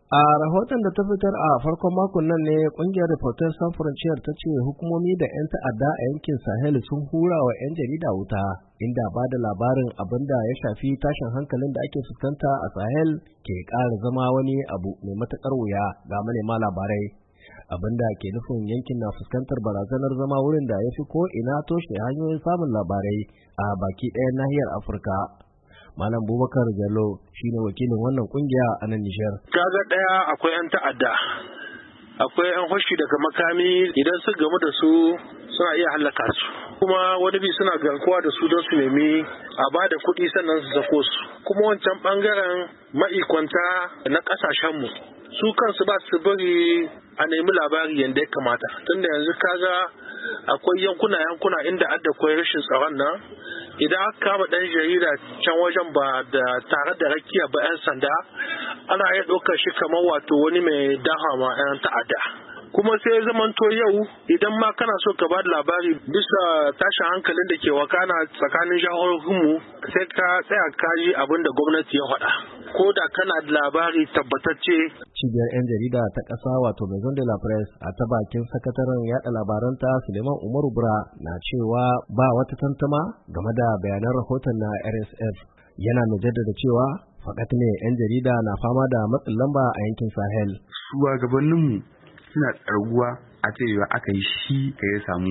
A rahoton da ta fitar a farkon makon nan ne kungiyar Reporters Sans Frontieres ta ce hukumomi da 'yan ta'adda a yankin Sahel sun hura wa 'yan jarida wuta, inda ba da labarin abin da ya shafi tashin hankalin da ake fuskanta a Sahel ke ƙara zama wani abu mai matuƙar wuya ga manema labarai. Abin da ke nufin yankin na fuskantar barazanar zama wurin da ya fi ko ina toshe hanyoyin samun labarai a baki ɗayan nahiyar Afirka. Malam Bubakar Jallo shine wakilin wannan kungiya a nan Nijar. Kaga ɗaya akwai 'yan ta'adda, akwai 'yan hoshi daga makami idan su gamu da su suna iya hallaka su. Kuma wani bi suna garkuwa da su don su nemi a ba da kuɗi sannan su sako su. Kuma wancan ɓangaren ma'ikwanta na ƙasashenmu su kansu ba su bari a nemi labari yadda ya kamata. Tunda yanzu kaga akwai yankuna inda adda kwai rashin tsaron nan. Idan aka kama ɗan jarida can wajen ba da tare da rakiya ba 'yan sanda ana iya ɗaukar shi kamar wato wani mai dahama 'yan ta'adda. Kuma sai zamanto yau idan ma kana so ka ba da labari bisa tashin hankalin da ke wakana tsakanin jihohinmu sai ka tsaya kaji abin da gwamnati ya faɗa. Ko da kana da labari tabbatacce. Cibiyar 'yan jarida ta ƙasa wato Maison de la Presse a ta bakin sakataren yaɗa labaranta Suleiman Umaru Bura na cewa ba wata tantama game da bayanan rahoton na RSF. Yana mai jaddada cewa fakat ne 'yan jarida na fama da matsin lamba a yankin Sahel. Shugabanninmu suna tsarguwa a cewa aka yi shi ka ya samu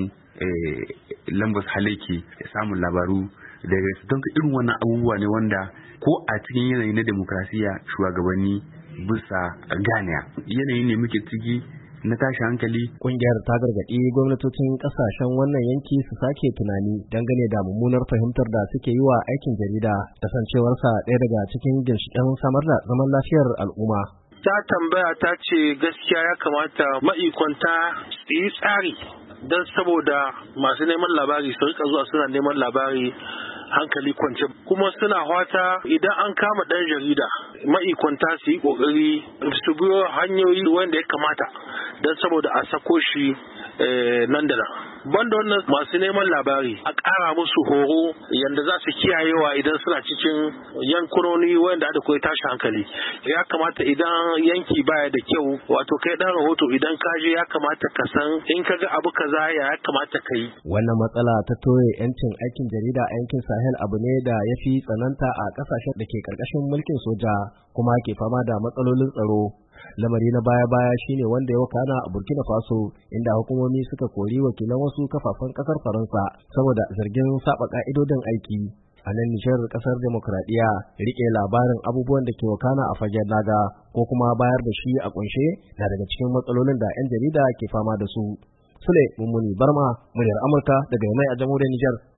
lambar halaki ya samun labaru daga don irin wannan abubuwa ne wanda ko a cikin yanayi na demokrasiya shugabanni bisa ganiya yanayi ne muke ciki na tashi hankali. Kungiyar ta gargaɗi gwamnatocin ƙasashen wannan yanki su sake tunani dangane da mummunar fahimtar da suke yi wa aikin jarida, kasancewarsa ɗaya daga cikin ginshiƙen samar da zaman lafiyar al'umma. Ta tambaya ta ce gaskiya ya kamata ma'ikwanta su yi tsari don saboda masu neman labari su rika zuwa suna neman labari hankali kwance, kuma suna fata idan an kama ɗan jarida ma'ikwanta su yi ƙoƙari su biyo hanyoyi wanda ya kamata don saboda a sako shi nan da nan. Banda wannan masu neman labari a ƙara musu horo yadda za su kiyayewa idan suna cikin yankunoni wanda da koyi tashi hankali. Ya kamata idan yanki baya da kyau wato kai dan rahoto idan ka je ya kamata ka san in ka ga abu kaza ya kamata ka yi. Wannan matsala ta toye 'yancin aikin jarida a yankin Sahel abu ne da ya fi tsananta a ƙasashen da ke ƙarƙashin mulkin soja kuma ke fama da matsalolin tsaro. Lamari na baya-baya shine wanda ya wakana a Burkina Faso inda hukumomi suka kori wakilan wasu kafafen kasar Faransa saboda zargin saba ka'idodin aiki. A nan Nijar kasar demokradiyya rike labarin abubuwan da ke wakana a fagen daga ko kuma bayar da shi a kunshe na daga cikin matsalolin da 'yan jarida ke fama da su. Sule Mummuni Barma, muryar Amurka daga Yamai a jamhuriyar Nijar.